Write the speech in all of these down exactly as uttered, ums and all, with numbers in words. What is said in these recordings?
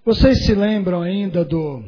Vocês se lembram ainda do,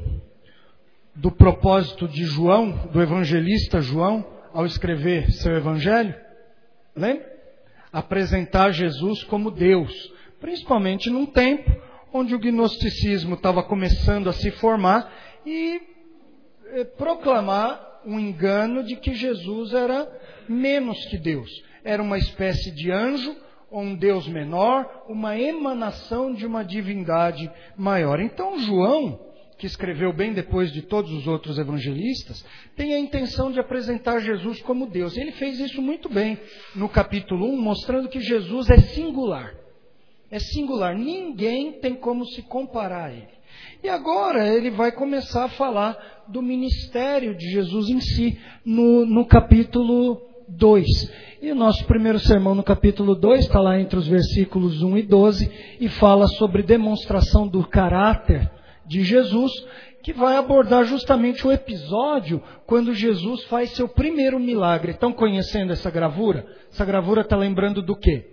do propósito de João, do evangelista João, ao escrever seu evangelho? Lembra? Apresentar Jesus como Deus, principalmente num tempo onde o gnosticismo estava começando a se formar e eh, proclamar um engano de que Jesus era menos que Deus. Era uma espécie de anjo, ou um Deus menor, uma emanação de uma divindade maior. Então João, que escreveu bem depois de todos os outros evangelistas, tem a intenção de apresentar Jesus como Deus. Ele fez isso muito bem no capítulo um, mostrando que Jesus é singular. É singular, ninguém tem como se comparar a ele. E agora ele vai começar a falar do ministério de Jesus em si, no, no capítulo dois. E o nosso primeiro sermão no capítulo dois está lá entre os versículos um e doze e fala sobre demonstração do caráter de Jesus, que vai abordar justamente o episódio quando Jesus faz seu primeiro milagre. Estão conhecendo essa gravura? Essa gravura está lembrando do quê?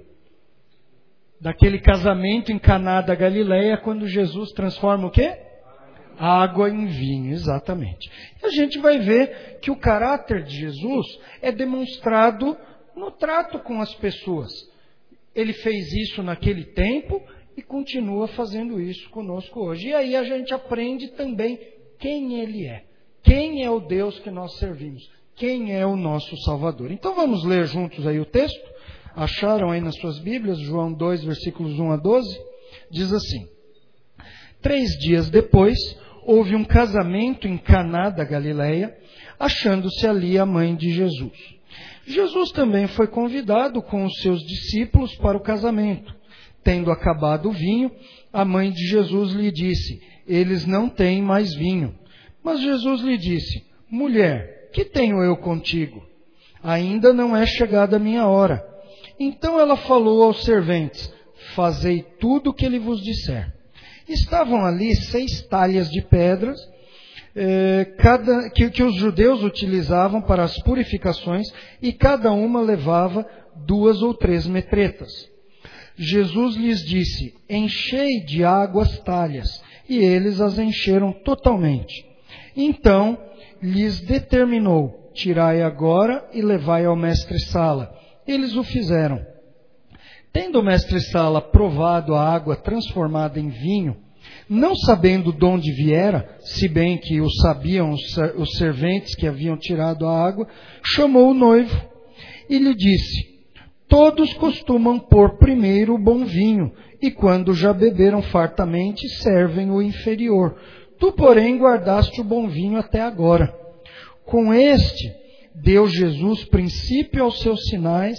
Daquele casamento em Caná da Galileia, quando Jesus transforma o quê? Água em vinho, exatamente. E a gente vai ver que o caráter de Jesus é demonstrado no trato com as pessoas. Ele fez isso naquele tempo e continua fazendo isso conosco hoje. E aí a gente aprende também quem Ele é. Quem é o Deus que nós servimos. Quem é o nosso Salvador. Então vamos ler juntos aí o texto. Acharam aí nas suas Bíblias, João dois, versículos um a doze? Diz assim: Três dias depois, houve um casamento em Caná da Galileia, achando-se ali a mãe de Jesus. Jesus também foi convidado com os seus discípulos para o casamento. Tendo acabado o vinho, a mãe de Jesus lhe disse: Eles não têm mais vinho. Mas Jesus lhe disse: Mulher, que tenho eu contigo? Ainda não é chegada a minha hora. Então ela falou aos serventes: Fazei tudo o que ele vos disser. Estavam ali seis talhas de pedras eh, cada, que, que os judeus utilizavam para as purificações, e cada uma levava duas ou três metretas. Jesus lhes disse: Enchei de água as talhas, e eles as encheram totalmente. Então lhes determinou: Tirai agora e levai ao mestre-sala. Eles o fizeram. Tendo o mestre-sala provado a água transformada em vinho, não sabendo de onde viera, se bem que o sabiam os serventes que haviam tirado a água, chamou o noivo e lhe disse: Todos costumam pôr primeiro o bom vinho, e quando já beberam fartamente, servem o inferior. Tu, porém, guardaste o bom vinho até agora. Com este deu Jesus princípio aos seus sinais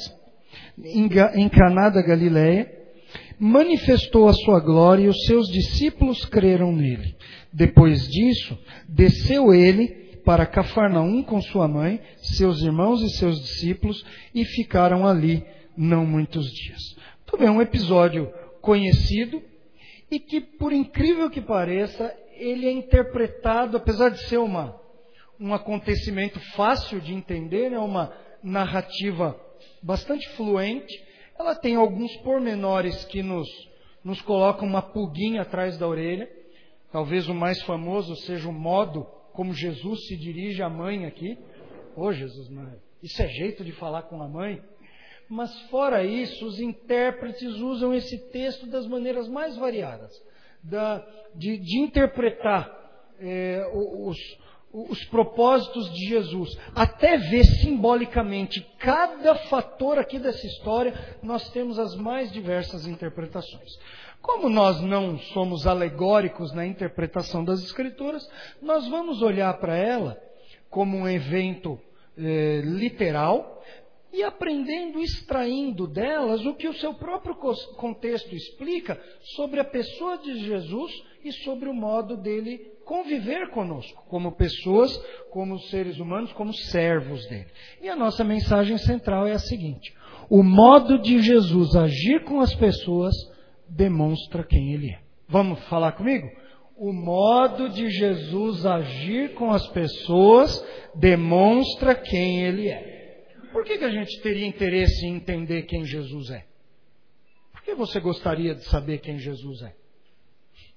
em Caná da Galileia, manifestou a sua glória e os seus discípulos creram nele. Depois disso, desceu ele para Cafarnaum com sua mãe, seus irmãos e seus discípulos, e ficaram ali não muitos dias. Muito bem, um episódio conhecido e que, por incrível que pareça, ele é interpretado, apesar de ser uma um acontecimento fácil de entender, é uma narrativa bastante fluente, ela tem alguns pormenores que nos, nos colocam uma pulguinha atrás da orelha. Talvez o mais famoso seja o modo como Jesus se dirige à mãe aqui. Ô oh, Jesus, isso é jeito de falar com a mãe? Mas fora isso, os intérpretes usam esse texto das maneiras mais variadas, da, de, de interpretar é, os os propósitos de Jesus, até ver simbolicamente cada fator aqui dessa história, nós temos as mais diversas interpretações. Como nós não somos alegóricos na interpretação das Escrituras, nós vamos olhar para ela como um evento eh, literal e aprendendo, extraindo delas o que o seu próprio contexto explica sobre a pessoa de Jesus e sobre o modo dele conviver conosco, como pessoas, como seres humanos, como servos dele. E a nossa mensagem central é a seguinte: o modo de Jesus agir com as pessoas demonstra quem ele é. Vamos falar comigo? O modo de Jesus agir com as pessoas demonstra quem ele é. Por que, que a gente teria interesse em entender quem Jesus é? Por que você gostaria de saber quem Jesus é?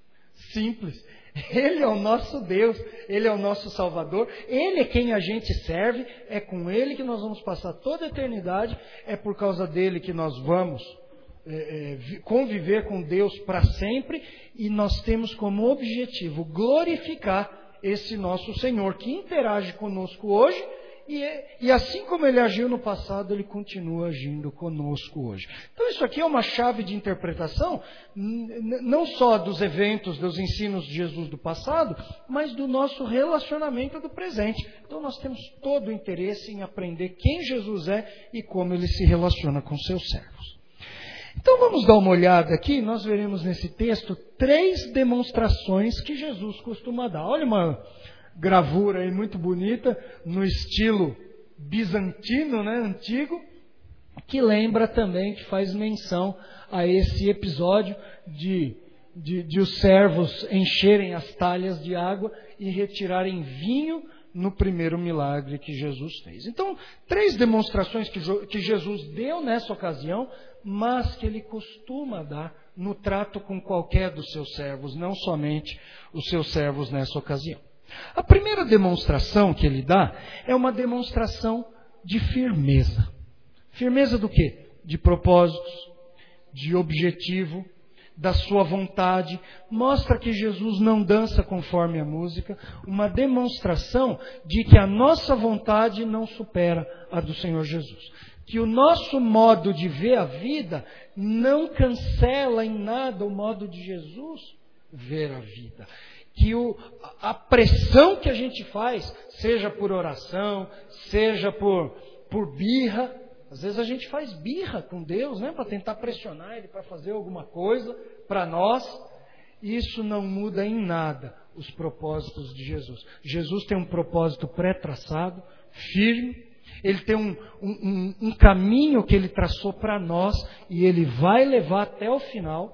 Simples. Ele é o nosso Deus, Ele é o nosso Salvador, Ele é quem a gente serve, é com Ele que nós vamos passar toda a eternidade, é por causa dele que nós vamos é, é, conviver com Deus para sempre, e nós temos como objetivo glorificar esse nosso Senhor, que interage conosco hoje, e, e assim como Ele agiu no passado, Ele continua agindo conosco hoje. Então isso aqui é uma chave de interpretação, não só dos eventos, dos ensinos de Jesus do passado, mas do nosso relacionamento do presente. Então nós temos todo o interesse em aprender quem Jesus é e como Ele se relaciona com seus servos. Então vamos dar uma olhada aqui, nós veremos nesse texto três demonstrações que Jesus costuma dar. Olha uma gravura aí muito bonita, no estilo bizantino, né, antigo, que lembra também, que faz menção a esse episódio de, de, de os servos encherem as talhas de água e retirarem vinho no primeiro milagre que Jesus fez. Então, três demonstrações que, que Jesus deu nessa ocasião, mas que Ele costuma dar no trato com qualquer dos seus servos, não somente os seus servos nessa ocasião. A primeira demonstração que Ele dá é uma demonstração de firmeza. Firmeza do quê? De propósitos, de objetivo, da sua vontade. Mostra que Jesus não dança conforme a música. Uma demonstração de que a nossa vontade não supera a do Senhor Jesus. Que o nosso modo de ver a vida não cancela em nada o modo de Jesus ver a vida. Que o, a pressão que a gente faz, seja por oração, seja por, por birra, às vezes a gente faz birra com Deus, né, para tentar pressionar Ele para fazer alguma coisa para nós, isso não muda em nada os propósitos de Jesus. Jesus tem um propósito pré-traçado, firme, Ele tem um, um, um caminho que Ele traçou para nós e Ele vai levar até o final,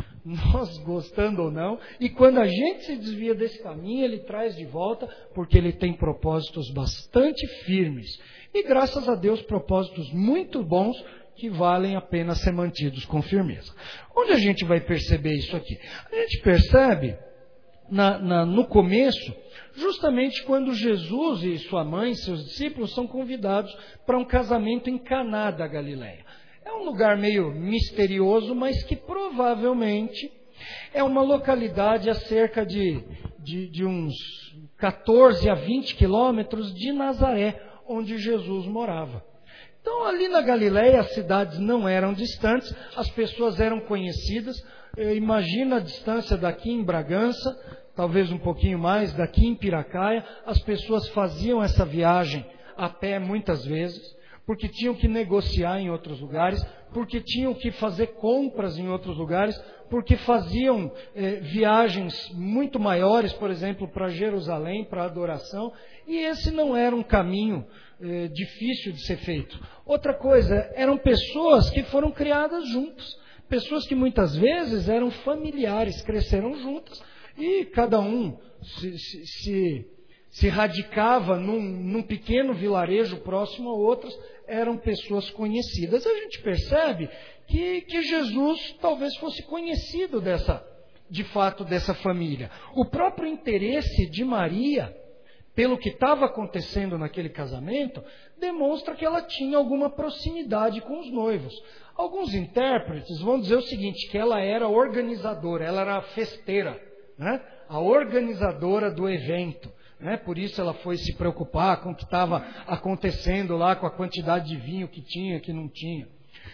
nós gostando ou não, e quando a gente se desvia desse caminho, Ele traz de volta, porque Ele tem propósitos bastante firmes. E graças a Deus, propósitos muito bons, que valem a pena ser mantidos com firmeza. Onde a gente vai perceber isso aqui? A gente percebe na, na, no começo, justamente quando Jesus e sua mãe, seus discípulos, são convidados para um casamento em Caná da Galileia. É um lugar meio misterioso, mas que provavelmente é uma localidade a cerca de, de, de uns quatorze a vinte quilômetros de Nazaré, onde Jesus morava. Então, ali na Galileia, as cidades não eram distantes, as pessoas eram conhecidas. Imagina a distância daqui em Bragança, talvez um pouquinho mais, daqui em Piracaia, as pessoas faziam essa viagem a pé muitas vezes, porque tinham que negociar em outros lugares, porque tinham que fazer compras em outros lugares, porque faziam eh, viagens muito maiores, por exemplo, para Jerusalém, para adoração, e esse não era um caminho eh, difícil de ser feito. Outra coisa, eram pessoas que foram criadas juntas, pessoas que muitas vezes eram familiares, cresceram juntas, e cada um se... se, se se radicava num, num pequeno vilarejo próximo a outras, eram pessoas conhecidas. A gente percebe que, que Jesus talvez fosse conhecido dessa, de fato dessa família. O próprio interesse de Maria, pelo que estava acontecendo naquele casamento, demonstra que ela tinha alguma proximidade com os noivos. Alguns intérpretes vão dizer o seguinte, que ela era organizadora, ela era a festeira, né? A organizadora do evento. Né? Por isso ela foi se preocupar com o que estava acontecendo lá, com a quantidade de vinho que tinha, que não tinha.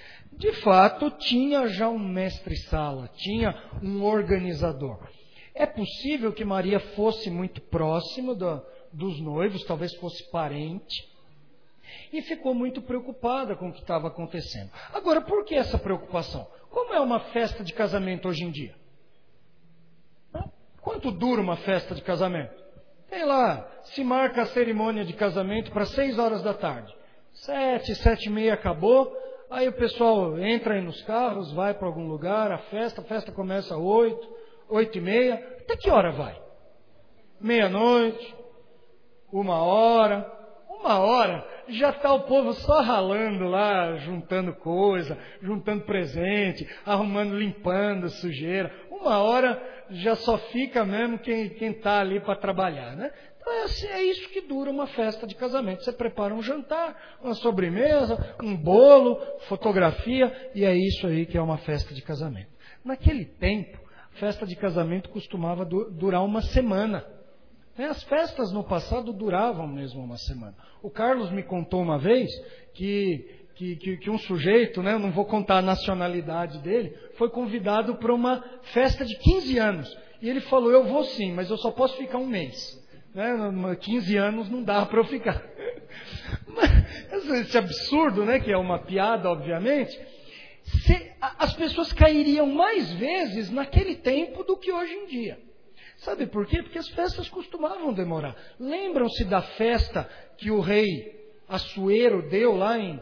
De fato, tinha já um mestre-sala, tinha um organizador. É possível que Maria fosse muito próxima do, dos noivos, talvez fosse parente, e ficou muito preocupada com o que estava acontecendo. Agora, por que essa preocupação? Como é uma festa de casamento hoje em dia? Quanto dura uma festa de casamento? Sei lá, se marca a cerimônia de casamento para seis horas da tarde. Sete, sete e meia acabou, aí o pessoal entra aí nos carros, vai para algum lugar, a festa, a festa começa às oito, oito e meia. Até que hora vai? Meia-noite, uma hora, uma hora, já está o povo só ralando lá, juntando coisa, juntando presente, arrumando, limpando sujeira. Uma hora já só fica mesmo quem está ali para trabalhar, né? Então é, assim, é isso que dura uma festa de casamento. Você prepara um jantar, uma sobremesa, um bolo, fotografia, e é isso aí que é uma festa de casamento. Naquele tempo, a festa de casamento costumava du- durar uma semana. As festas no passado duravam mesmo uma semana. O Carlos me contou uma vez que, que, que, que um sujeito, né, eu não vou contar a nacionalidade dele, foi convidado para uma festa de quinze anos. E ele falou, eu vou sim, mas eu só posso ficar um mês. Né? quinze anos não dá para eu ficar. Mas, esse absurdo, né, que é uma piada, obviamente, se, as pessoas cairiam mais vezes naquele tempo do que hoje em dia. Sabe por quê? Porque as festas costumavam demorar. Lembram-se da festa que o rei Assuero deu lá em,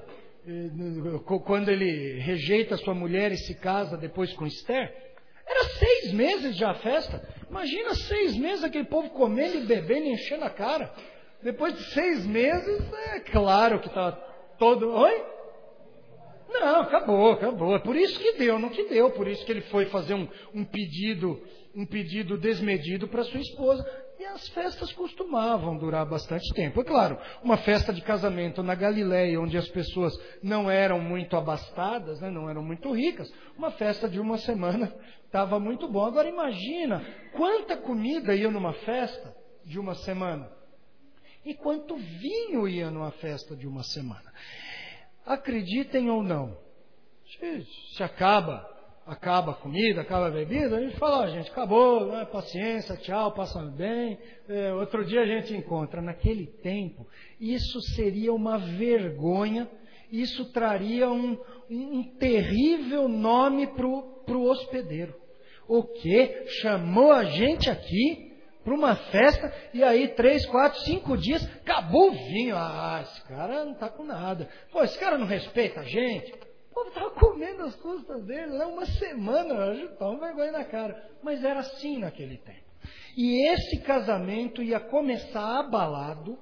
quando ele rejeita sua mulher e se casa depois com Esther? Era seis meses já a festa. Imagina seis meses aquele povo comendo e bebendo e enchendo a cara. Depois de seis meses, é claro que estava todo... Oi? Não, acabou, acabou. É por isso que deu, não que deu. Por isso que ele foi fazer um, um pedido, um pedido desmedido para sua esposa. E as festas costumavam durar bastante tempo. É claro, uma festa de casamento na Galileia, onde as pessoas não eram muito abastadas, né, não eram muito ricas, uma festa de uma semana estava muito bom. Agora imagina quanta comida ia numa festa de uma semana e quanto vinho ia numa festa de uma semana. Acreditem ou não, se, se acaba, acaba a comida, acaba a bebida, a gente fala, ó, gente, acabou, né, paciência, tchau, passa bem, é, outro dia a gente encontra. Naquele tempo, isso seria uma vergonha, isso traria um, um, um terrível nome para o hospedeiro. O quê? Chamou a gente aqui para uma festa, e aí três, quatro, cinco dias, acabou o vinho. Ah, esse cara não está com nada. Pô, esse cara não respeita a gente. O povo estava comendo as custas dele lá uma semana, toma vergonha na cara. Mas era assim naquele tempo. E esse casamento ia começar abalado,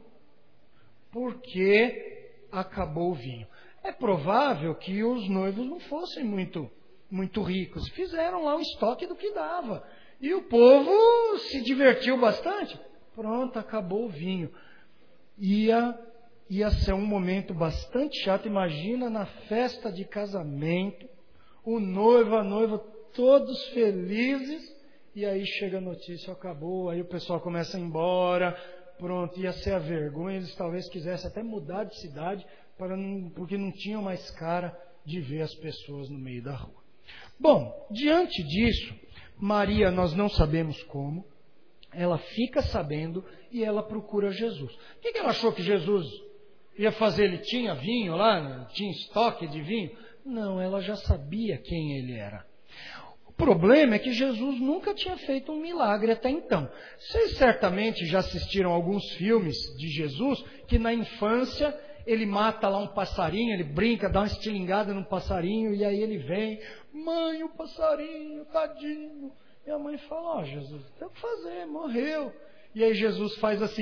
porque acabou o vinho. É provável que os noivos não fossem muito, muito ricos. Fizeram lá o estoque do que dava. E o povo se divertiu bastante. Pronto, acabou o vinho. Ia, ia ser um momento bastante chato. Imagina na festa de casamento, o noivo, a noiva, todos felizes. E aí chega a notícia, acabou. Aí o pessoal começa a ir embora. Pronto, ia ser a vergonha. Eles talvez quisessem até mudar de cidade, para não, porque não tinham mais cara de ver as pessoas no meio da rua. Bom, diante disso, Maria, nós não sabemos como, ela fica sabendo e ela procura Jesus. O que ela achou que Jesus ia fazer? Ele tinha vinho lá, tinha estoque de vinho? Não, ela já sabia quem ele era. O problema é que Jesus nunca tinha feito um milagre até então. Vocês certamente já assistiram alguns filmes de Jesus, que na infância ele mata lá um passarinho, ele brinca, dá uma estilingada num passarinho, e aí ele vem, mãe, o passarinho, tadinho. E a mãe fala, ó, oh, Jesus, tem o que fazer, morreu. E aí Jesus faz assim,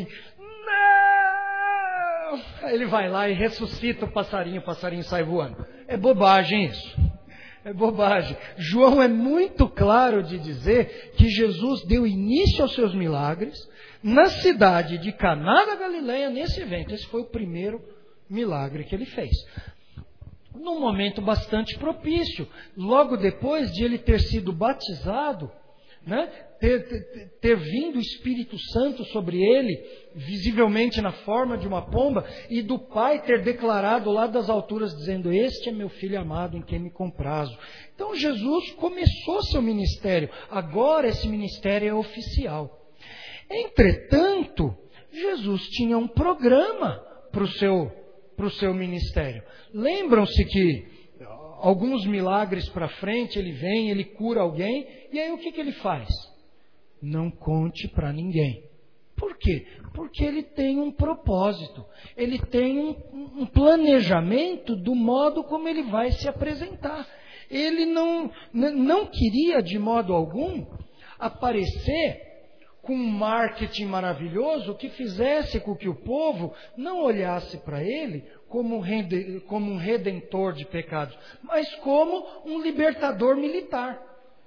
não! Aí ele vai lá e ressuscita o passarinho, o passarinho sai voando. É bobagem isso. É bobagem. João é muito claro de dizer que Jesus deu início aos seus milagres na cidade de Caná da Galileia, nesse evento. Esse foi o primeiro milagre que ele fez. Num momento bastante propício, logo depois de ele ter sido batizado, né, ter, ter, ter vindo o Espírito Santo sobre ele, visivelmente na forma de uma pomba, e do Pai ter declarado lá das alturas, dizendo, este é meu Filho amado em quem me comprazo. Então Jesus começou seu ministério, agora esse ministério é oficial. Entretanto, Jesus tinha um programa para o seu, para o seu ministério. Lembram-se que alguns milagres para frente, ele vem, ele cura alguém, e aí o que, que ele faz? Não conte para ninguém. Por quê? Porque ele tem um propósito, ele tem um, um planejamento do modo como ele vai se apresentar. Ele não, não queria de modo algum aparecer com um marketing maravilhoso que fizesse com que o povo não olhasse para ele como um redentor de pecados, mas como um libertador militar.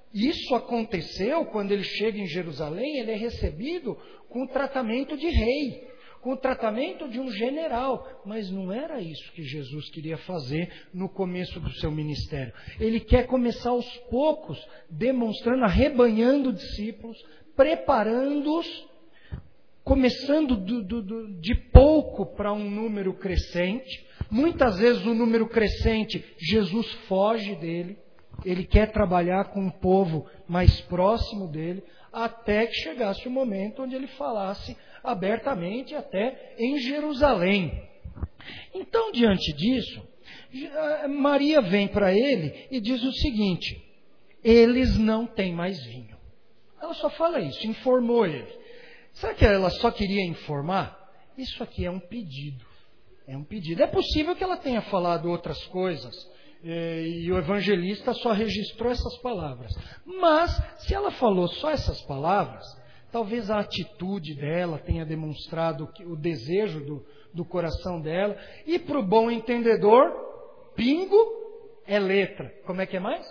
Isso aconteceu quando ele chega em Jerusalém, ele é recebido com o tratamento de rei, com o tratamento de um general. Mas não era isso que Jesus queria fazer no começo do seu ministério. Ele quer começar aos poucos, demonstrando, arrebanhando discípulos, preparando-os, começando do, do, do, de pouco para um número crescente. Muitas vezes o número crescente, Jesus foge dele. Ele quer trabalhar com um povo mais próximo dele, até que chegasse o momento onde ele falasse abertamente até em Jerusalém. Então, diante disso, Maria vem para ele e diz o seguinte: eles não têm mais vinho. Ela só fala isso, informou ele. Será que ela só queria informar? Isso aqui é um pedido. É um pedido. É possível que ela tenha falado outras coisas, e o evangelista só registrou essas palavras. Mas, se ela falou só essas palavras, talvez a atitude dela tenha demonstrado o desejo do, do coração dela. E para o bom entendedor, bingo é letra. Como é que é mais?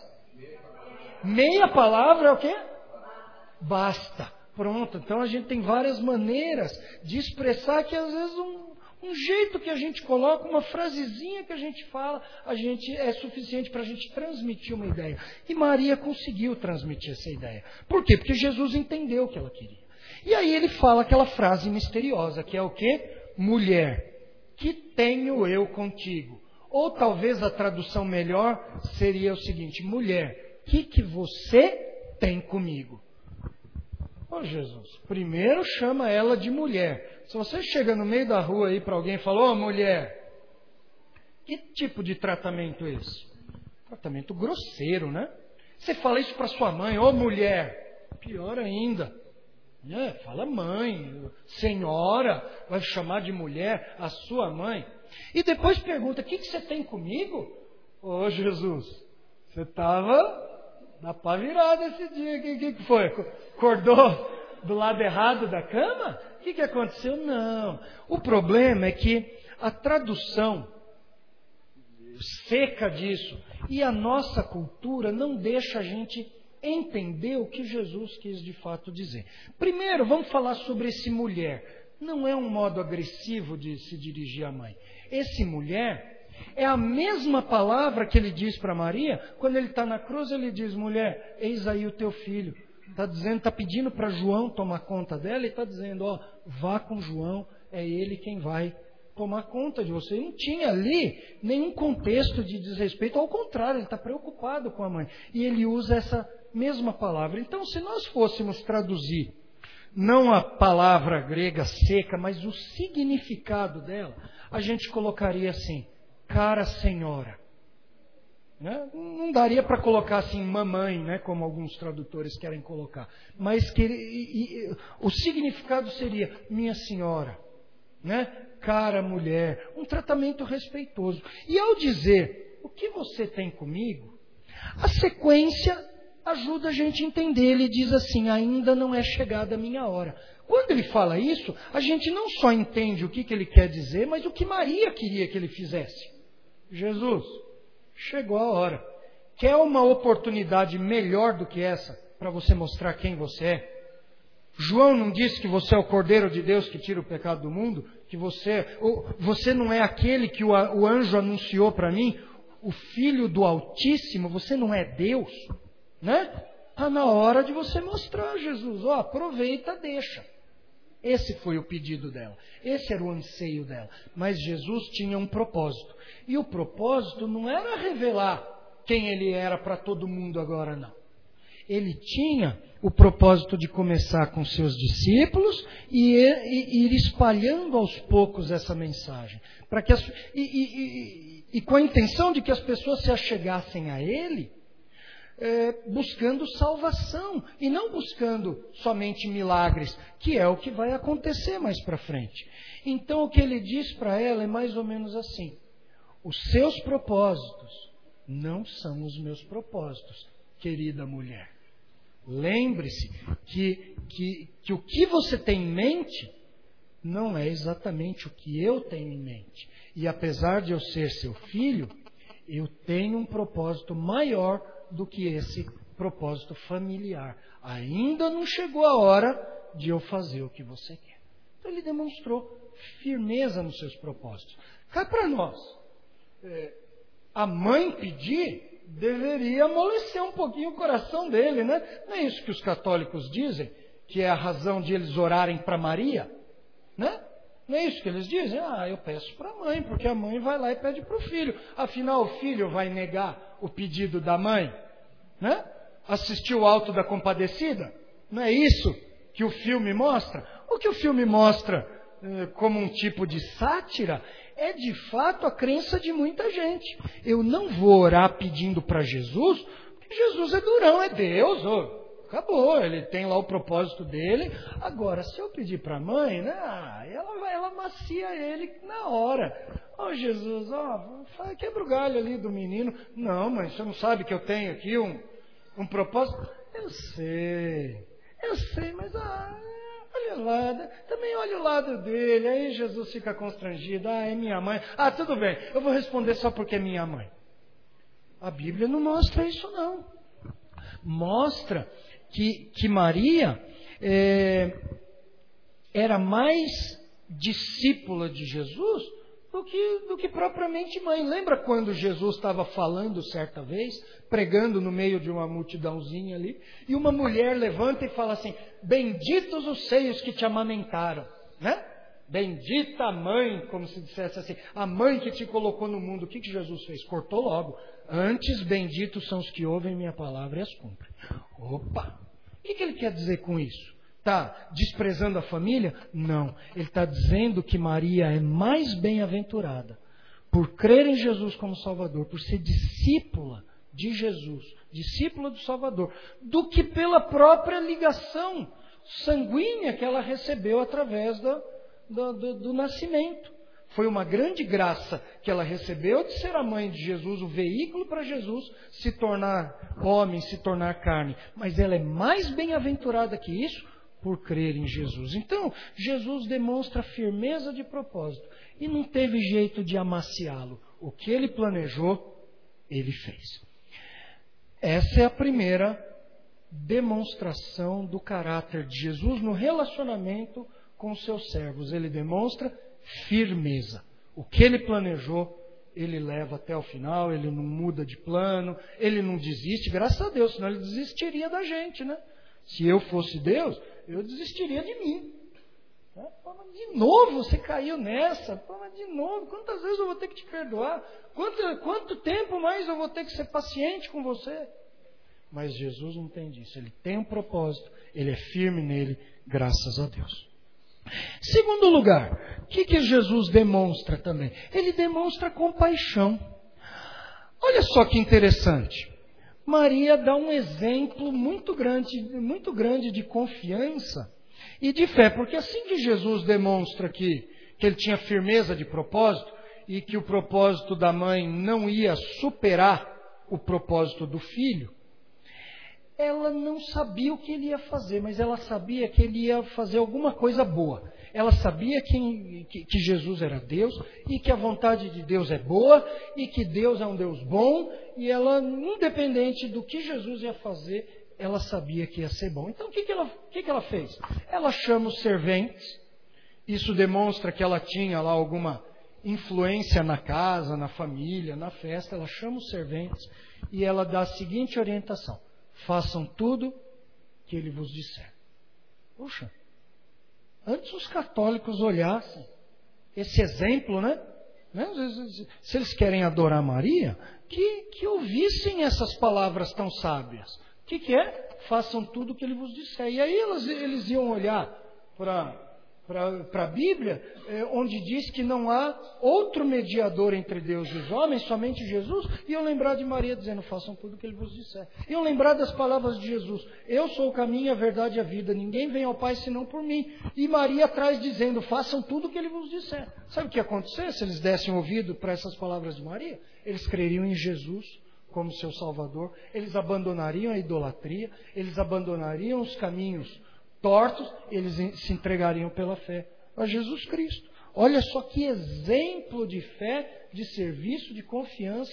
Meia palavra é o quê? Basta. Pronto. Então a gente tem várias maneiras de expressar que às vezes um... Um jeito que a gente coloca, uma frasezinha que a gente fala, a gente é suficiente para a gente transmitir uma ideia. E Maria conseguiu transmitir essa ideia. Por quê? Porque Jesus entendeu o que ela queria. E aí ele fala aquela frase misteriosa, que é o quê? Mulher, que tenho eu contigo? Ou talvez a tradução melhor seria o seguinte: mulher, que que você tem comigo? Ô Jesus, primeiro chama ela de mulher. Se você chega no meio da rua aí para alguém e fala: ô mulher, que tipo de tratamento é esse? Tratamento grosseiro, né? Você fala isso para sua mãe: ô mulher, pior ainda. É, fala mãe, senhora, vai chamar de mulher a sua mãe. E depois pergunta: o que, que você tem comigo? Ô Jesus, você estava na pá virada esse dia. O que, que, que foi? Acordou do lado errado da cama? O que, que aconteceu? Não. O problema é que a tradução seca disso e a nossa cultura não deixa a gente entender o que Jesus quis de fato dizer. Primeiro, vamos falar sobre esse mulher. Não é um modo agressivo de se dirigir à mãe. Esse mulher é a mesma palavra que ele diz para Maria. Quando ele está na cruz, ele diz: mulher, eis aí o teu filho. Está dizendo, está pedindo para João tomar conta dela e está dizendo: ó, vá com João, é ele quem vai tomar conta de você. Não tinha ali nenhum contexto de desrespeito, ao contrário, ele está preocupado com a mãe. E ele usa essa mesma palavra. Então, se nós fôssemos traduzir, não a palavra grega seca, mas o significado dela, a gente colocaria assim: cara senhora. Né? Não daria para colocar assim mamãe, né, como alguns tradutores querem colocar. Mas que, e, e, o significado seria minha senhora, né? Cara mulher, um tratamento respeitoso. E ao dizer o que você tem comigo, a sequência ajuda a gente a entender. Ele diz assim: ainda não é chegada a minha hora. Quando ele fala isso, a gente não só entende o que, que ele quer dizer, mas o que Maria queria que ele fizesse. Jesus, chegou a hora. Quer uma oportunidade melhor do que essa para você mostrar quem você é? João não disse que você é o Cordeiro de Deus que tira o pecado do mundo? Que você, você não é aquele que o, o anjo anunciou para mim? O Filho do Altíssimo? Você não é Deus? Né? Está na hora de você mostrar, Jesus. Ó, aproveita, deixa. Esse foi o pedido dela. Esse era o anseio dela. Mas Jesus tinha um propósito. E o propósito não era revelar quem ele era para todo mundo agora, não. Ele tinha o propósito de começar com seus discípulos e, e, e ir espalhando aos poucos essa mensagem. Para que as, e, e, e, e com a intenção de que as pessoas se achegassem a ele, É, buscando salvação e não buscando somente milagres, que é o que vai acontecer mais para frente. Então o que ele diz para ela é mais ou menos assim: os seus propósitos não são os meus propósitos, querida mulher. Lembre-se que, que, que o que você tem em mente não é exatamente o que eu tenho em mente. E apesar de eu ser seu filho, eu tenho um propósito maior do que esse propósito familiar. Ainda não chegou a hora de eu fazer o que você quer. Então ele demonstrou firmeza nos seus propósitos. Cá para nós, é, a mãe pedir deveria amolecer um pouquinho o coração dele, né? Não é isso que os católicos dizem, que é a razão de eles orarem para Maria, né? Não é isso que eles dizem? Ah, eu peço para a mãe, porque a mãe vai lá e pede para o filho. Afinal, o filho vai negar o pedido da mãe, né? Assistiu o Alto da Compadecida? Não é isso que o filme mostra? O que o filme mostra eh, como um tipo de sátira é de fato a crença de muita gente. Eu não vou orar pedindo para Jesus, porque Jesus é durão, é Deus, oh. Acabou, ele tem lá o propósito dele. Agora, se eu pedir para a mãe, né, ela, vai, ela macia ele na hora. Ó, oh, Jesus, ó, oh, quebra o galho ali do menino. Não, mãe, você não sabe que eu tenho aqui um, um propósito? Eu sei, eu sei, mas ah, olha lá, também olha o lado dele. Aí Jesus fica constrangido. Ah, é minha mãe. Ah, tudo bem, eu vou responder só porque é minha mãe. A Bíblia não mostra isso, não. Mostra Que, que Maria é, era mais discípula de Jesus do que, do que propriamente mãe. Lembra quando Jesus estava falando certa vez, pregando no meio de uma multidãozinha ali, e uma mulher levanta e fala assim: benditos os seios que te amamentaram, né? Bendita a mãe, como se dissesse assim, a mãe que te colocou no mundo. O que, que Jesus fez? Cortou logo. Antes, benditos são os que ouvem minha palavra e as cumprem. Opa! O que, que ele quer dizer com isso? Está desprezando a família? Não. Ele está dizendo que Maria é mais bem-aventurada por crer em Jesus como Salvador, por ser discípula de Jesus, discípula do Salvador, do que pela própria ligação sanguínea que ela recebeu através da Do, do, do nascimento. Foi uma grande graça que ela recebeu de ser a mãe de Jesus, o veículo para Jesus se tornar homem, se tornar carne. Mas ela é mais bem-aventurada que isso por crer em Jesus. Então, Jesus demonstra firmeza de propósito e não teve jeito de amaciá-lo. O que ele planejou, ele fez. Essa é a primeira demonstração do caráter de Jesus no relacionamento com os seus servos. Ele demonstra firmeza. O que ele planejou, ele leva até o final, ele não muda de plano, ele não desiste, graças a Deus, senão ele desistiria da gente, né? Se eu fosse Deus, eu desistiria de mim. De novo você caiu nessa, de novo, quantas vezes eu vou ter que te perdoar? Quanto, quanto tempo mais eu vou ter que ser paciente com você? Mas Jesus não tem disso, ele tem um propósito, ele é firme nele, graças a Deus. Segundo lugar, o que, que Jesus demonstra também? Ele demonstra compaixão. Olha só que interessante. Maria dá um exemplo muito grande, muito grande de confiança e de fé, porque assim que Jesus demonstra que, que ele tinha firmeza de propósito e que o propósito da mãe não ia superar o propósito do filho, ela não sabia o que ele ia fazer, mas ela sabia que ele ia fazer alguma coisa boa. Ela sabia que, que, que Jesus era Deus e que a vontade de Deus é boa e que Deus é um Deus bom, e ela, independente do que Jesus ia fazer, ela sabia que ia ser bom. Então o que, que, ela, o que, que ela fez? Ela chama os serventes. Isso demonstra que ela tinha lá alguma influência na casa, na família, na festa. Ela chama os serventes e ela dá a seguinte orientação: façam tudo que ele vos disser. Puxa, antes os católicos olhassem esse exemplo, né? Se eles querem adorar Maria, que, que ouvissem essas palavras tão sábias. O que, que é? Façam tudo o que ele vos disser. E aí eles, eles iam olhar para para a Bíblia, é, onde diz que não há outro mediador entre Deus e os homens, somente Jesus, e eu lembrar de Maria dizendo: façam tudo o que ele vos disser. E eu lembrar das palavras de Jesus: eu sou o caminho, a verdade e a vida, ninguém vem ao Pai senão por mim. E Maria atrás dizendo: façam tudo o que ele vos disser. Sabe o que ia acontecer se eles dessem ouvido para essas palavras de Maria? Eles creriam em Jesus como seu Salvador, eles abandonariam a idolatria, eles abandonariam os caminhos tortos, eles se entregariam pela fé a Jesus Cristo. Olha só que exemplo de fé, de serviço, de confiança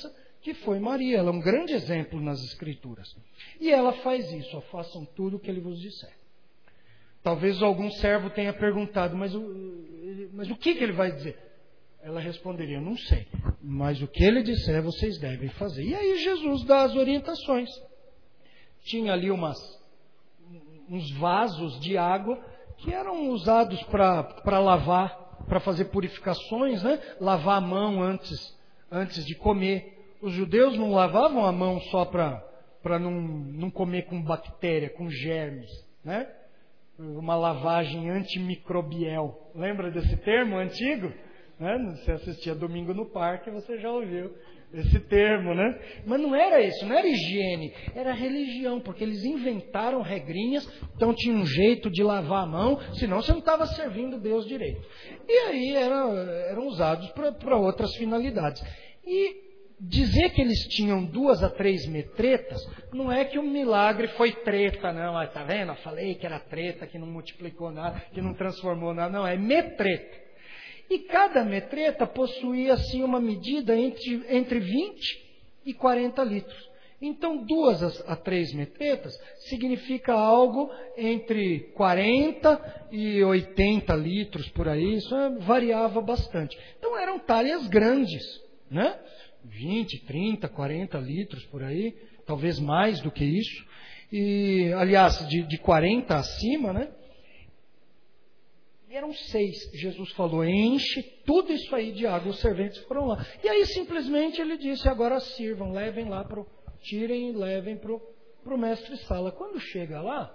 que foi Maria. Ela é um grande exemplo nas Escrituras. E ela faz isso, ó, façam tudo o que ele vos disser. Talvez algum servo tenha perguntado, mas o, mas o que, que ele vai dizer? Ela responderia, não sei, mas o que ele disser vocês devem fazer. E aí Jesus dá as orientações. Tinha ali umas, uns vasos de água que eram usados para lavar, para fazer purificações, né? Lavar a mão antes, antes de comer. Os judeus não lavavam a mão só para não, não comer com bactéria, com germes, né? Uma lavagem antimicrobial. Lembra desse termo antigo? Né? Você assistia Domingo no Parque, você já ouviu esse termo, né? Mas não era isso, não era higiene, era religião, porque eles inventaram regrinhas, então tinha um jeito de lavar a mão, senão você não estava servindo Deus direito. E aí era, eram usados para outras finalidades. E dizer que eles tinham duas a três metretas, não é que o milagre foi treta, não. Ah, tá vendo? Eu falei que era treta, que não multiplicou nada, que não transformou nada. Não, é metreta. E cada metreta possuía, assim, uma medida entre, entre vinte e quarenta litros. Então, duas a três metretas significa algo entre quarenta e oitenta litros por aí. Isso variava bastante. Então, eram talhas grandes, né? vinte, trinta, quarenta litros por aí, talvez mais do que isso. E, aliás, de, de quarenta acima, né? Eram seis. Jesus falou, enche tudo isso aí de água. Os serventes foram lá. E aí, simplesmente, ele disse, agora sirvam, levem lá, pro, tirem e levem para o mestre-sala. Quando chega lá,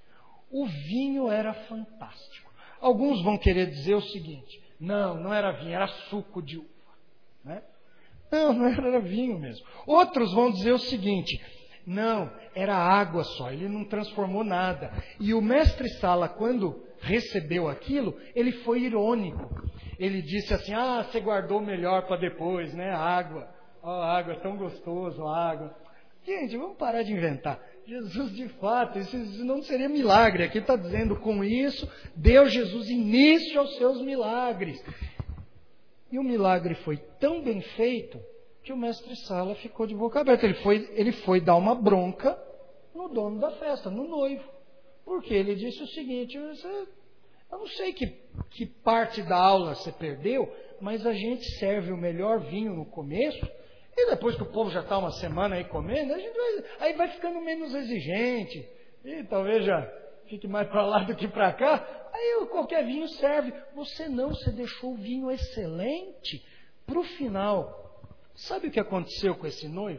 o vinho era fantástico. Alguns vão querer dizer o seguinte, não, não era vinho, era suco de uva, né? Não, não era vinho mesmo. Outros vão dizer o seguinte, não, era água só, ele não transformou nada. E o mestre-sala, quando recebeu aquilo, ele foi irônico. Ele disse assim, ah, você guardou melhor para depois, né? Água, ó, água, é tão gostoso, água. Gente, vamos parar de inventar. Jesus, de fato, isso não seria milagre. Aqui está dizendo, com isso, deu Jesus início aos seus milagres. E o milagre foi tão bem feito que o mestre-sala ficou de boca aberta. Ele foi, ele foi dar uma bronca no dono da festa, no noivo. Porque ele disse o seguinte, você, eu não sei que, que parte da aula você perdeu, mas a gente serve o melhor vinho no começo, e depois que o povo já está uma semana aí comendo, a gente vai, aí vai ficando menos exigente, e talvez já fique mais para lá do que para cá, aí qualquer vinho serve. Você não, você deixou o vinho excelente para o final. Sabe o que aconteceu com esse noivo?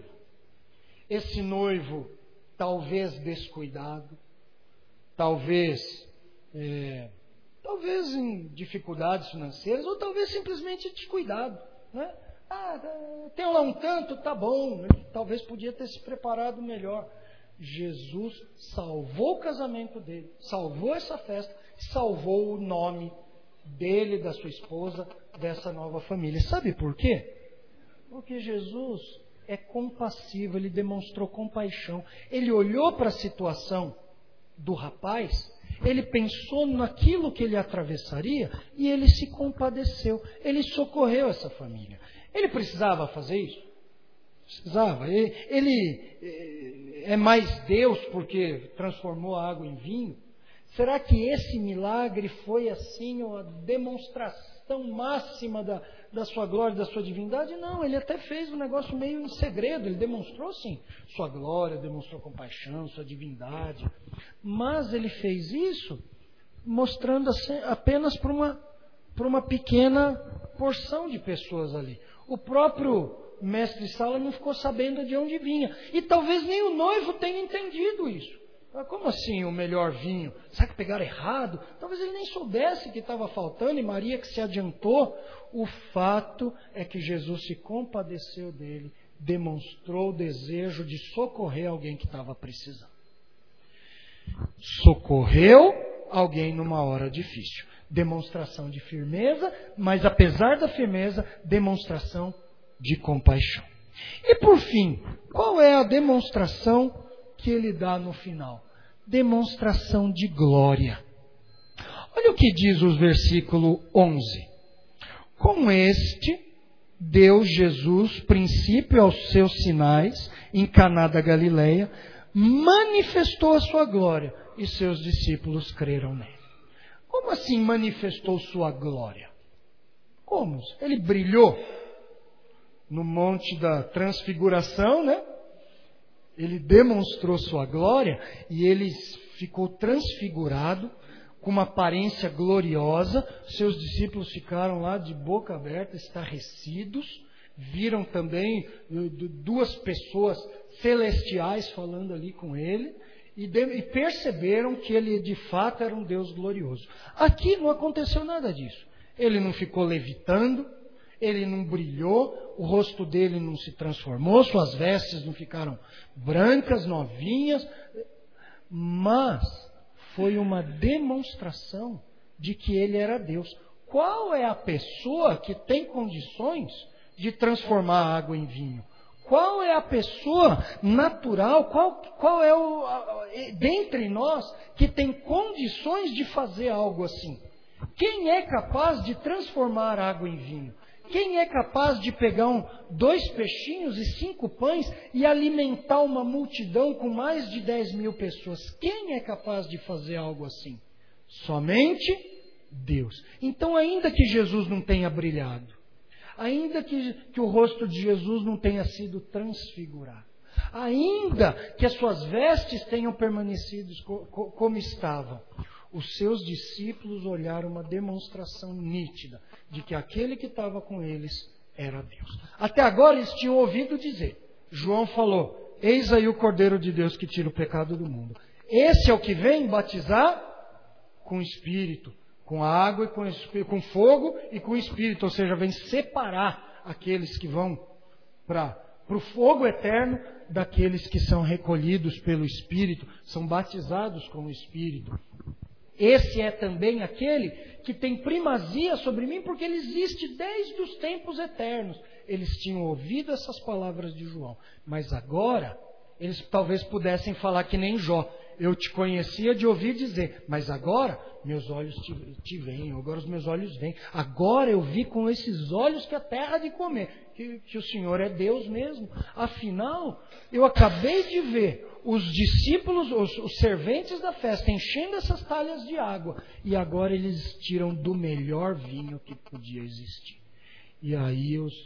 Esse noivo, talvez descuidado, talvez, é, talvez em dificuldades financeiras, ou talvez simplesmente descuidado, né? Ah, tem lá um tanto, tá bom, né? Talvez podia ter se preparado melhor. Jesus salvou o casamento dele, salvou essa festa, salvou o nome dele, da sua esposa, dessa nova família. Sabe por quê? Porque Jesus é compassivo, ele demonstrou compaixão. Ele olhou para a situação do rapaz, ele pensou naquilo que ele atravessaria e ele se compadeceu, ele socorreu essa família. Ele precisava fazer isso? Precisava. Ele, ele é mais Deus porque transformou a água em vinho? Será que esse milagre foi assim a demonstração máxima da, da sua glória, da sua divindade? Não, ele até fez um negócio meio em segredo. Ele demonstrou sim sua glória, demonstrou compaixão, sua divindade. Mas ele fez isso mostrando assim, apenas para uma, para uma pequena porção de pessoas ali. O próprio mestre-sala não ficou sabendo de onde vinha. E talvez nem o noivo tenha entendido isso. Como assim o melhor vinho? Será que pegaram errado? Talvez ele nem soubesse que estava faltando e Maria que se adiantou. O fato é que Jesus se compadeceu dele, demonstrou o desejo de socorrer alguém que estava precisando. Socorreu alguém numa hora difícil. Demonstração de firmeza, mas apesar da firmeza, demonstração de compaixão. E por fim, qual é a demonstração que ele dá no final? Demonstração de glória. Olha o que diz o versículo onze. Com este deu Jesus princípio aos seus sinais em Caná da Galileia, manifestou a sua glória e seus discípulos creram nele. Como assim manifestou sua glória? Como? Ele brilhou no monte da transfiguração, né? Ele demonstrou sua glória e ele ficou transfigurado com uma aparência gloriosa. Seus discípulos ficaram lá de boca aberta, estarrecidos. Viram também duas pessoas celestiais falando ali com ele. E, de, e perceberam que ele de fato era um Deus glorioso. Aqui não aconteceu nada disso. Ele não ficou levitando, ele não brilhou, o rosto dele não se transformou, suas vestes não ficaram brancas, novinhas, mas foi uma demonstração de que ele era Deus. Qual é a pessoa que tem condições de transformar a água em vinho? Qual é a pessoa natural, qual, qual é o, dentre nós, que tem condições de fazer algo assim? Quem é capaz de transformar água em vinho? Quem é capaz de pegar um, dois peixinhos e cinco pães e alimentar uma multidão com mais de dez mil pessoas? Quem é capaz de fazer algo assim? Somente Deus. Então, ainda que Jesus não tenha brilhado, ainda que, que o rosto de Jesus não tenha sido transfigurado, ainda que as suas vestes tenham permanecido co, co, como estavam, os seus discípulos olharam uma demonstração nítida de que aquele que estava com eles era Deus. Até agora eles tinham ouvido dizer, João falou, eis aí o Cordeiro de Deus que tira o pecado do mundo. Esse é o que vem batizar com o Espírito, com água, e com, com fogo e com o Espírito. Ou seja, vem separar aqueles que vão para o fogo eterno daqueles que são recolhidos pelo Espírito, são batizados com o Espírito. Esse é também aquele que tem primazia sobre mim, porque ele existe desde os tempos eternos. Eles tinham ouvido essas palavras de João, mas agora eles talvez pudessem falar que nem Jó. Eu te conhecia de ouvir dizer, mas agora meus olhos te, te veem, agora os meus olhos veem. Agora eu vi com esses olhos que a terra há de comer, que, que o Senhor é Deus mesmo. Afinal, eu acabei de ver os discípulos, os, os serventes da festa, enchendo essas talhas de água. E agora eles tiram do melhor vinho que podia existir. E aí os,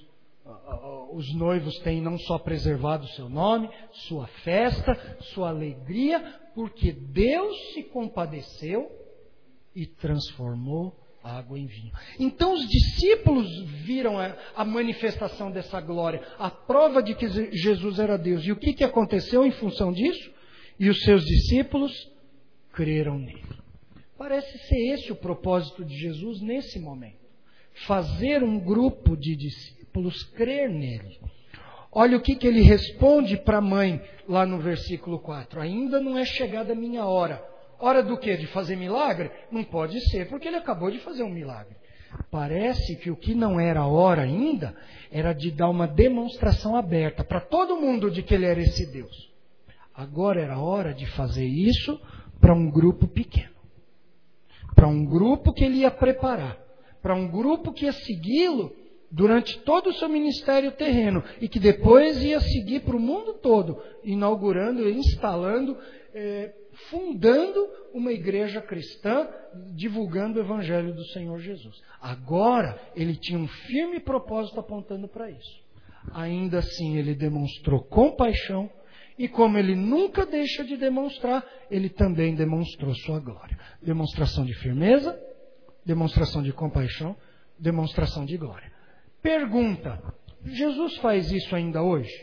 os noivos têm não só preservado o seu nome, sua festa, sua alegria, porque Deus se compadeceu e transformou a água em vinho. Então os discípulos viram a, a manifestação dessa glória, a prova de que Jesus era Deus. E o que, que aconteceu em função disso? E os seus discípulos creram nele. Parece ser esse o propósito de Jesus nesse momento. Fazer um grupo de discípulos crer nele. Olha o que, que ele responde para a mãe lá no versículo quatro. Ainda não é chegada a minha hora. Hora do quê? De fazer milagre? Não pode ser, porque ele acabou de fazer um milagre. Parece que o que não era a hora ainda era de dar uma demonstração aberta para todo mundo de que ele era esse Deus. Agora era a hora de fazer isso para um grupo pequeno. Para um grupo que ele ia preparar. Para um grupo que ia segui-lo durante todo o seu ministério terreno e que depois ia seguir para o mundo todo, inaugurando e instalando, eh, fundando uma igreja cristã, divulgando o Evangelho do Senhor Jesus. Agora, ele tinha um firme propósito apontando para isso. Ainda assim, ele demonstrou compaixão e como ele nunca deixa de demonstrar, ele também demonstrou sua glória. Demonstração de firmeza, demonstração de compaixão, demonstração de glória. Pergunta, Jesus faz isso ainda hoje?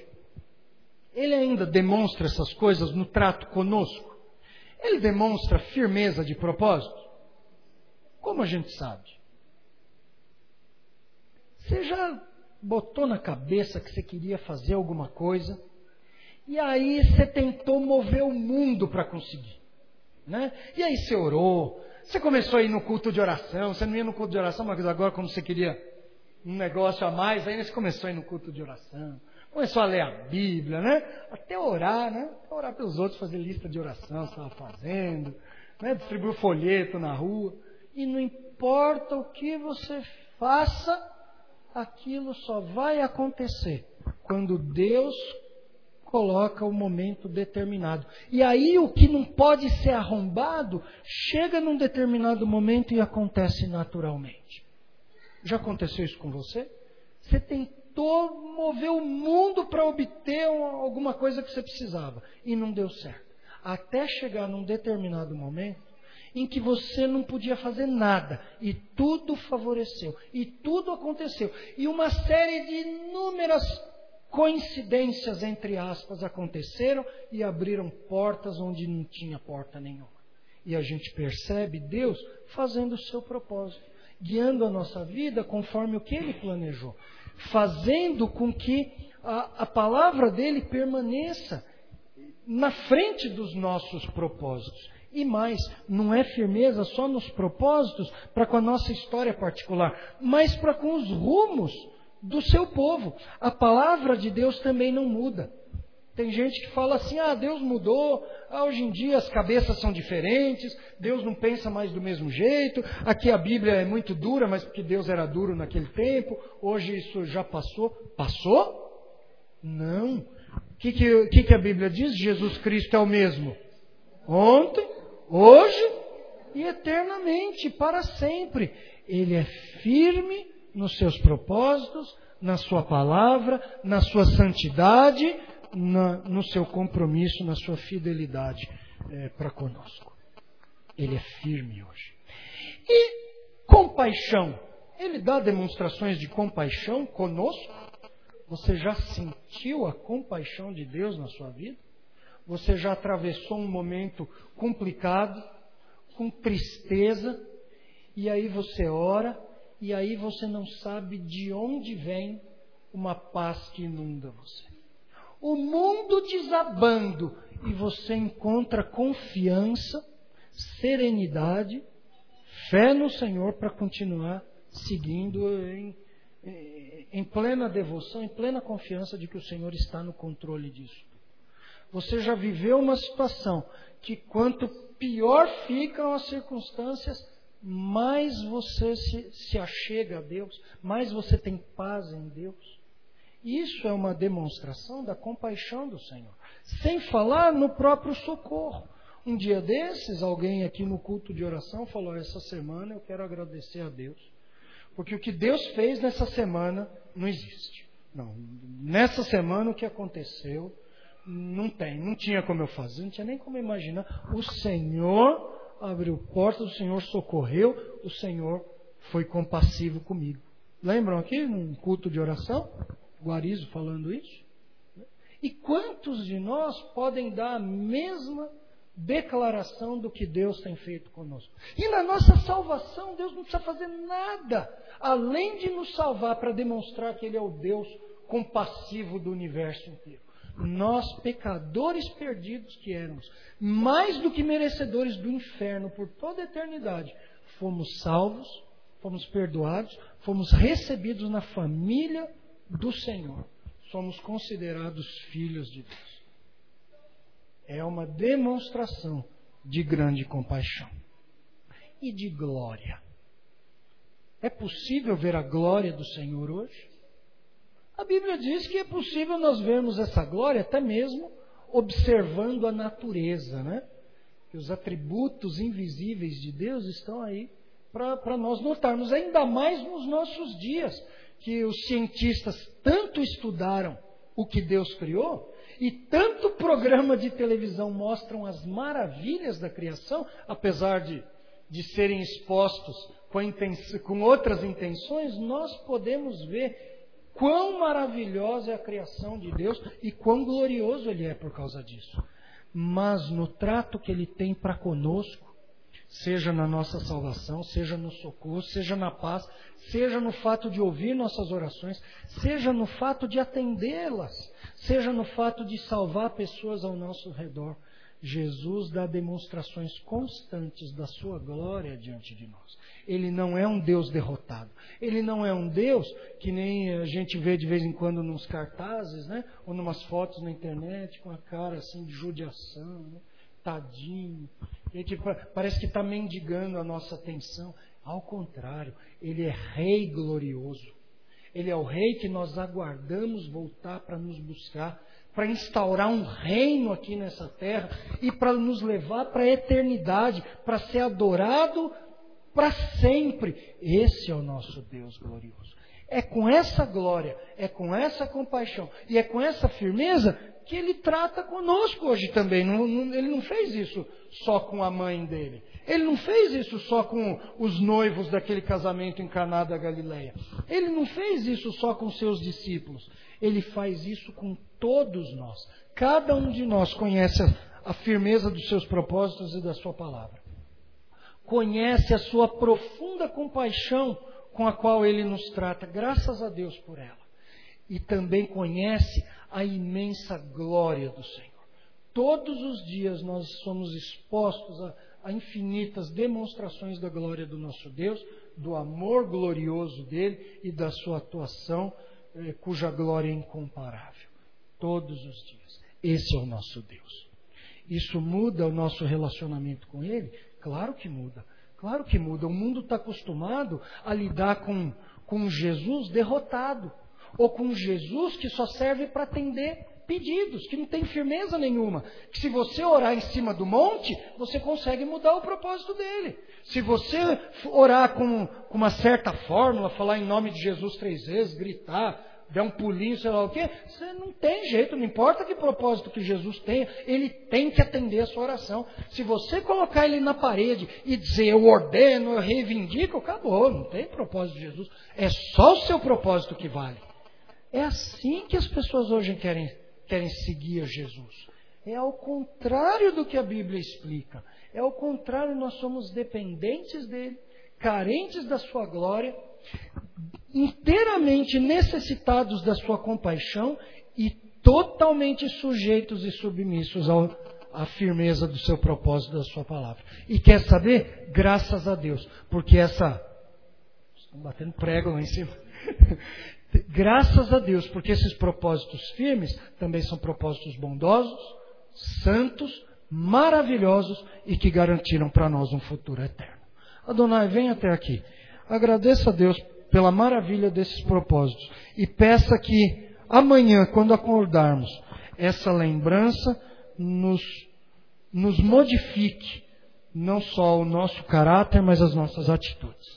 Ele ainda demonstra essas coisas no trato conosco? Ele demonstra firmeza de propósito? Como a gente sabe? Você já botou na cabeça que você queria fazer alguma coisa e aí você tentou mover o mundo para conseguir, né? E aí você orou, você começou a ir no culto de oração, você não ia no culto de oração, mas agora como você queria um negócio a mais, aí você começou a ir no culto de oração, começou a ler a Bíblia, né? Até orar, né? Até orar pelos outros, fazer lista de oração, você estava fazendo, né? Distribuir folheto na rua. E não importa o que você faça, aquilo só vai acontecer quando Deus coloca o momento determinado. E aí o que não pode ser arrombado, chega num determinado momento e acontece naturalmente. Já aconteceu isso com você? Você tentou mover o mundo para obter alguma coisa que você precisava e não deu certo. Até chegar num determinado momento em que você não podia fazer nada e tudo favoreceu e tudo aconteceu. E uma série de inúmeras coincidências, entre aspas, aconteceram e abriram portas onde não tinha porta nenhuma. E a gente percebe Deus fazendo o seu propósito, guiando a nossa vida conforme o que Ele planejou, fazendo com que a, a palavra dEle permaneça na frente dos nossos propósitos. E mais, não é firmeza só nos propósitos para com a nossa história particular, mas para com os rumos do seu povo. A palavra de Deus também não muda. Tem gente que fala assim, ah, Deus mudou, ah, hoje em dia as cabeças são diferentes, Deus não pensa mais do mesmo jeito, aqui a Bíblia é muito dura, mas porque Deus era duro naquele tempo, hoje isso já passou. Passou? Não. O que, que, que, que a Bíblia diz? Jesus Cristo é o mesmo ontem, hoje e eternamente, para sempre. Ele é firme nos seus propósitos, na sua palavra, na sua santidade, na, no seu compromisso, na sua fidelidade é, para conosco. Ele é firme hoje. E compaixão. Ele dá demonstrações de compaixão conosco. Você já sentiu a compaixão de Deus na sua vida? Você já atravessou um momento complicado, com tristeza, e aí você ora, e aí você não sabe de onde vem uma paz que inunda você. O mundo desabando e você encontra confiança, serenidade, fé no Senhor para continuar seguindo em, em plena devoção, em plena confiança de que o Senhor está no controle disso. Você já viveu uma situação que quanto pior ficam as circunstâncias, mais você se, se achega a Deus, mais você tem paz em Deus. Isso é uma demonstração da compaixão do Senhor. Sem falar no próprio socorro. Um dia desses, alguém aqui no culto de oração falou, essa semana eu quero agradecer a Deus, porque o que Deus fez nessa semana não existe. Não, nessa semana o que aconteceu não tem, não tinha como eu fazer, não tinha nem como imaginar. O Senhor abriu portas, o Senhor socorreu, o Senhor foi compassivo comigo. Lembram aqui, num culto de oração? Guarizo falando isso? E quantos de nós podem dar a mesma declaração do que Deus tem feito conosco? E na nossa salvação, Deus não precisa fazer nada, além de nos salvar para demonstrar que Ele é o Deus compassivo do universo inteiro. Nós, pecadores perdidos que éramos, mais do que merecedores do inferno por toda a eternidade, fomos salvos, fomos perdoados, fomos recebidos na família do Senhor. Somos considerados filhos de Deus. É uma demonstração de grande compaixão e de glória. É possível ver a glória do Senhor hoje? A Bíblia diz que é possível nós vermos essa glória até mesmo observando a natureza, né? Que os atributos invisíveis de Deus estão aí para nós notarmos, ainda mais nos nossos dias, que os cientistas tanto estudaram o que Deus criou e tanto programa de televisão mostram as maravilhas da criação, apesar de, de serem expostos com, intenção, com outras intenções, nós podemos ver quão maravilhosa é a criação de Deus e quão glorioso Ele é por causa disso. Mas no trato que Ele tem para conosco, seja na nossa salvação, seja no socorro, seja na paz, seja no fato de ouvir nossas orações, seja no fato de atendê-las, seja no fato de salvar pessoas ao nosso redor, Jesus dá demonstrações constantes da sua glória diante de nós. Ele não é um Deus derrotado. Ele não é um Deus que nem a gente vê de vez em quando nos cartazes, né? Ou numas fotos na internet com a cara assim de judiação, né? Tadinho. A gente parece que está mendigando a nossa atenção. Ao contrário, Ele é Rei glorioso. Ele é o Rei que nós aguardamos voltar para nos buscar, para instaurar um reino aqui nessa terra e para nos levar para a eternidade, para ser adorado para sempre. Esse é o nosso Deus glorioso. É com essa glória, é com essa compaixão e é com essa firmeza que Ele trata conosco hoje também. Não, não, ele não fez isso só com a mãe dele. Ele não fez isso só com os noivos daquele casamento em Caná da Galileia. Ele não fez isso só com seus discípulos. Ele faz isso com todos nós. Cada um de nós conhece a, a firmeza dos seus propósitos e da sua palavra. Conhece a sua profunda compaixão com a qual Ele nos trata. Graças a Deus por ela. E também conhece a imensa glória do Senhor. Todos os dias nós somos expostos a, a infinitas demonstrações da glória do nosso Deus, do amor glorioso dele e da sua atuação, eh, cuja glória é incomparável. Todos os dias. Esse é o nosso Deus. Isso muda o nosso relacionamento com Ele? Claro que muda. Claro que muda. O mundo está acostumado a lidar com, com Jesus derrotado. Ou com Jesus que só serve para atender pedidos, que não tem firmeza nenhuma. Que se você orar em cima do monte, você consegue mudar o propósito dele. Se você orar com, com uma certa fórmula, falar em nome de Jesus três vezes, gritar, der um pulinho, sei lá o quê, você não tem jeito, não importa que propósito que Jesus tenha, Ele tem que atender a sua oração. Se você colocar Ele na parede e dizer, eu ordeno, eu reivindico, acabou, não tem propósito de Jesus. É só o seu propósito que vale. É assim que as pessoas hoje querem, querem seguir a Jesus. É ao contrário do que a Bíblia explica. É ao contrário, nós somos dependentes dele, carentes da sua glória, inteiramente necessitados da sua compaixão e totalmente sujeitos e submissos ao, à firmeza do seu propósito, da sua palavra. E quer saber? Graças a Deus, porque essa... Estão batendo prego lá em cima. Graças a Deus, porque esses propósitos firmes também são propósitos bondosos, santos, maravilhosos e que garantiram para nós um futuro eterno. Adonai, venha até aqui. Agradeça a Deus pela maravilha desses propósitos e peça que amanhã, quando acordarmos, essa lembrança nos, nos modifique, não só o nosso caráter, mas as nossas atitudes.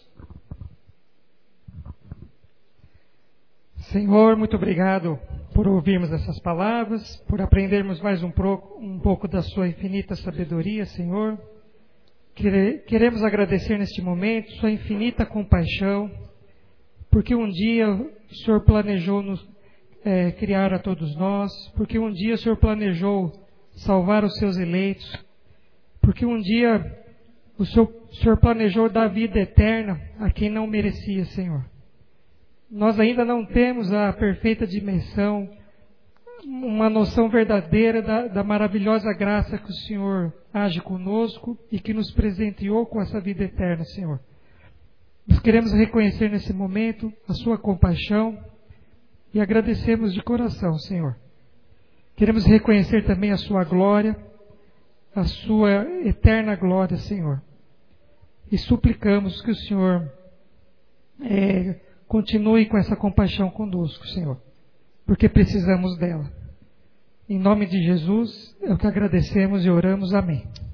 Senhor, muito obrigado por ouvirmos essas palavras, por aprendermos mais um pouco, um pouco da sua infinita sabedoria, Senhor. Queremos agradecer neste momento sua infinita compaixão, porque um dia o Senhor planejou nos é, criar a todos nós, porque um dia o Senhor planejou salvar os seus eleitos, porque um dia o Senhor, o Senhor planejou dar vida eterna a quem não merecia, Senhor. Nós ainda não temos a perfeita dimensão, uma noção verdadeira da, da maravilhosa graça que o Senhor age conosco e que nos presenteou com essa vida eterna, Senhor. Nós queremos reconhecer nesse momento a sua compaixão e agradecemos de coração, Senhor. Queremos reconhecer também a sua glória, a sua eterna glória, Senhor. E suplicamos que o Senhor é, continue com essa compaixão conosco, Senhor, porque precisamos dela. Em nome de Jesus, é o que agradecemos e oramos. Amém.